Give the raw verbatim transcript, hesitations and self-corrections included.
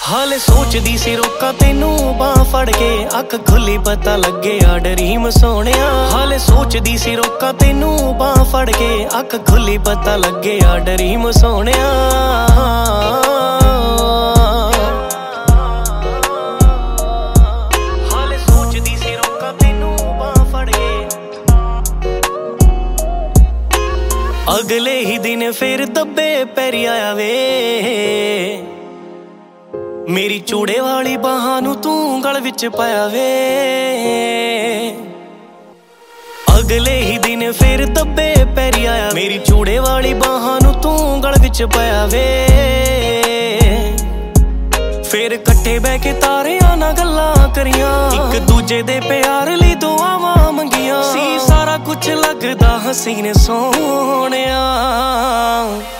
ਹਾਲੇ ਸੋਚਦੀ ਸੀ ਰੋਕਾਂ ਤੈਨੂੰ ਬਾਹ ਫੜ ਕੇ, ਅੱਖ ਖੁੱਲੀ ਪਤਾ ਲੱਗੇ ਆ ਡਰੀਮ ਸੋਹਣਿਆ। ਹਾਲੇ ਸੋਚਦੀ ਸੀ ਰੋਕਾਂ ਤੈਨੂੰ ਬਾਹ ਫੜ ਕੇ, ਅੱਖ ਖੁੱਲੀ ਪਤਾ ਲੱਗੇ ਆ ਡਰੀਮ ਸੋਹਣਿਆ। ਹਾਲੇ ਸੋਚਦੀ ਸੀ ਰੋਕਾਂ ਤੈਨੂੰ ਬਾਹ ਫੜ ਕੇ, ਅਗਲੇ ਹੀ ਦਿਨ ਫੇਰ ਦੱਬੇ ਪੈਰੀ ਆਇਆ ਵੇ, ਮੇਰੀ ਚੂੜੇ ਵਾਲੀ ਬਾਹਾਂ ਨੂੰ ਤੂੰ ਗਲ ਵਿੱਚ ਪਾਇਆ ਵੇ। ਅਗਲੇ ਹੀ ਦਿਨ ਫੇਰ ਦੱਬੇ ਪੈਰੀ ਆਇਆ, ਮੇਰੀ ਚੂੜੇ ਵਾਲੀ ਬਾਹਾਂ ਨੂੰ ਤੂੰ ਗਲ ਵਿੱਚ ਪਾਇਆ ਵੇ। ਫੇਰ ਇਕੱਠੇ ਬਹਿ ਕੇ ਤਾਰਿਆਂ ਨਾਲ ਗੱਲਾਂ ਕਰੀਆਂ, ਇੱਕ ਦੂਜੇ ਦੇ ਪਿਆਰ ਲਈ ਦੁਆਵਾਂ ਮੰਗੀਆਂ ਸੀ। ਸਾਰਾ ਕੁਛ ਲੱਗਦਾ ਹਸੀਨ ਸੋਹਣਿਆ।